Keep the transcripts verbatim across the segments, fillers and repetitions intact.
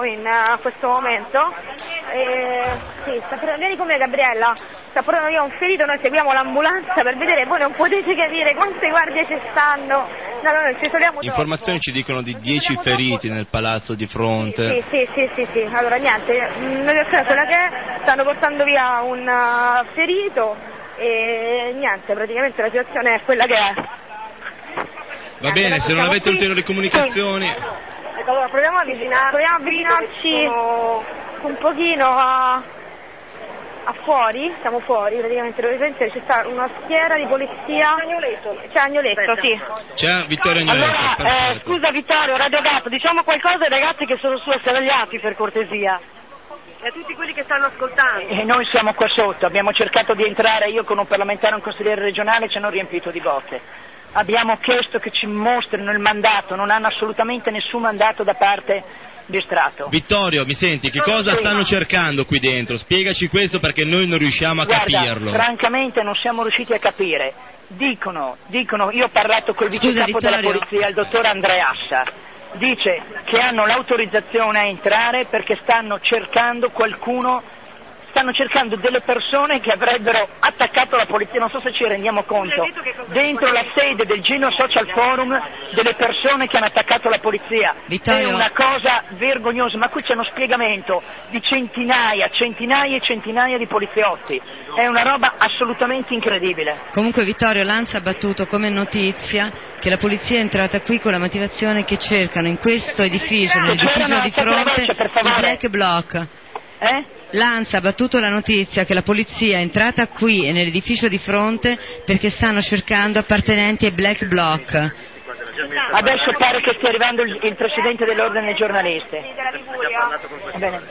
in uh, questo momento. E, sì, sta portando, vieni con me Gabriella, sta portando via un ferito, noi seguiamo l'ambulanza per vedere, voi non potete capire quante guardie ci stanno. No, no, ci isoliamo Informazioni troppo. ci dicono di dieci feriti troppo nel palazzo di fronte. Sì, sì, sì, sì, sì. Allora niente, la situazione è quella che è, stanno portando via un uh, ferito e niente, praticamente la situazione è quella che è. Va niente, bene, se non avete qui ulteriori comunicazioni... Sì. Ecco, allora proviamo a avvicinarci, proviamo a avvicinarci un pochino a... a fuori, siamo fuori praticamente, dove c'è sta una schiera di polizia. C'è Agnoletto. C'è Agnoletto, sì. C'è Vittorio Agnoletto. Allora, eh, scusa Vittorio, Radio Gap, diciamo qualcosa ai ragazzi che sono su asserragliati per cortesia. E a tutti quelli che stanno ascoltando. E noi siamo qua sotto, abbiamo cercato di entrare, io con un parlamentare e un consigliere regionale ci hanno riempito di botte. Abbiamo chiesto che ci mostrino il mandato, non hanno assolutamente nessun mandato da parte di Strato. Vittorio, mi senti, che cosa stanno cercando qui dentro? Spiegaci questo perché noi non riusciamo a Guarda, capirlo. Francamente non siamo riusciti a capire. Dicono, dicono, io ho parlato col vice capo della polizia, il dottor Andreassa, dice che hanno l'autorizzazione a entrare perché stanno cercando qualcuno, stanno cercando delle persone che avrebbero attaccato la polizia, non so se ci rendiamo conto, dentro la sede del Gino Social Forum, delle persone che hanno attaccato la polizia. Vittorio. È una cosa vergognosa, ma qui c'è uno spiegamento di centinaia, centinaia e centinaia di poliziotti, è una roba assolutamente incredibile. Comunque Vittorio, l'Ansa ha battuto come notizia che la polizia è entrata qui con la motivazione che cercano in questo edificio, nell'edificio di fronte, i black bloc. Eh? L'Ansa ha battuto la notizia che la polizia è entrata qui e nell'edificio di fronte perché stanno cercando appartenenti ai black bloc. Adesso pare che stia arrivando il, il presidente dell'ordine dei giornalisti. Va bene.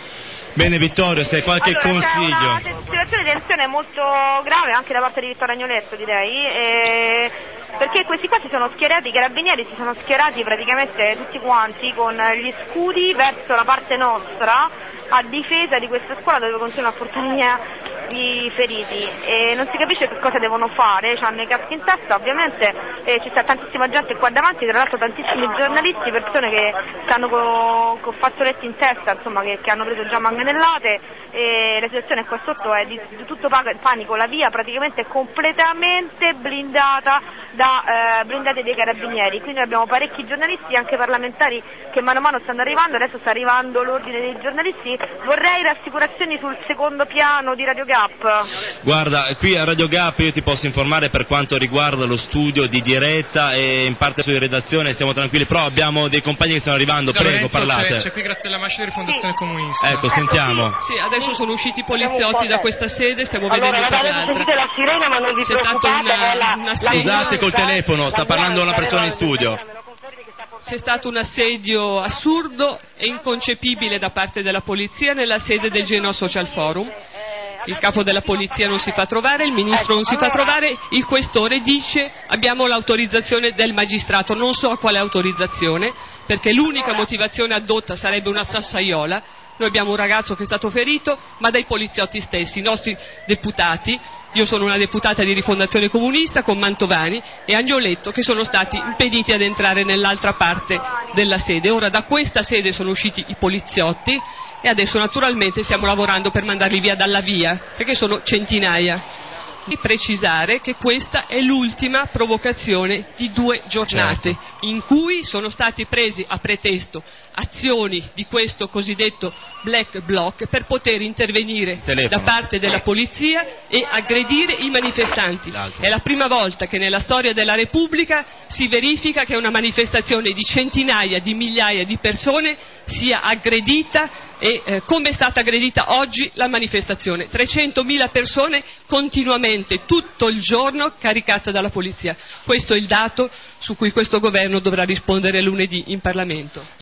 Bene Vittorio, se hai qualche allora, consiglio. C'è una situazione di tensione molto grave anche da parte di Vittorio Agnoletto, direi, e... perché questi qua si sono schierati, i carabinieri si sono schierati praticamente tutti quanti con gli scudi verso la parte nostra a difesa di questa scuola dove continuano a portare via i feriti e non si capisce che cosa devono fare, hanno i caschi in testa ovviamente, e ci sta tantissima gente qua davanti, tra l'altro tantissimi giornalisti, persone che stanno con co fazzoletti in testa, insomma che, che hanno preso già manganellate, e la situazione qua sotto è di, di tutto panico, la via praticamente è completamente blindata da eh, blindate dei carabinieri, quindi abbiamo parecchi giornalisti, anche parlamentari che mano a mano stanno arrivando, adesso sta arrivando l'ordine dei giornalisti. Vorrei rassicurazioni sul secondo piano di Radio Gap. Guarda, qui a Radio Gap io ti posso informare per quanto riguarda lo studio di diretta e in parte sulla redazione siamo tranquilli, però abbiamo dei compagni che stanno arrivando, Scusa, prego, Lorenzo, parlate. C'è, c'è qui Graziella Mascia di Rifondazione sì. Comunista. Ecco, sentiamo. Sì, adesso sono usciti i poliziotti da questa sede, stiamo vedendo allora, per l'altra. Sentite la sirena, ma non vi C'è stata una, la, una Scusate col telefono, sta parlando una persona in studio. C'è stato un assedio assurdo e inconcepibile da parte della polizia nella sede del Genoa Social Forum. Il capo della polizia non si fa trovare, il ministro non si fa trovare, il questore dice abbiamo l'autorizzazione del magistrato, non so a quale autorizzazione, perché l'unica motivazione addotta sarebbe una sassaiola. Noi abbiamo un ragazzo che è stato ferito, ma dai poliziotti stessi, i nostri deputati. Io sono una deputata di Rifondazione Comunista con Mantovani e Agnoletto che sono stati impediti ad entrare nell'altra parte della sede. Ora da questa sede sono usciti i poliziotti e adesso naturalmente stiamo lavorando per mandarli via dalla via, perché sono centinaia. Di precisare che questa è l'ultima provocazione di due giornate, certo, in cui sono stati presi a pretesto azioni di questo cosiddetto black bloc per poter intervenire Telefono. da parte della polizia e aggredire i manifestanti. L'altro. È la prima volta che nella storia della Repubblica si verifica che una manifestazione di centinaia di migliaia di persone sia aggredita e eh, come è stata aggredita oggi la manifestazione, trecentomila persone continuamente, tutto il giorno caricata dalla polizia. Questo è il dato su cui questo governo dovrà rispondere lunedì in Parlamento.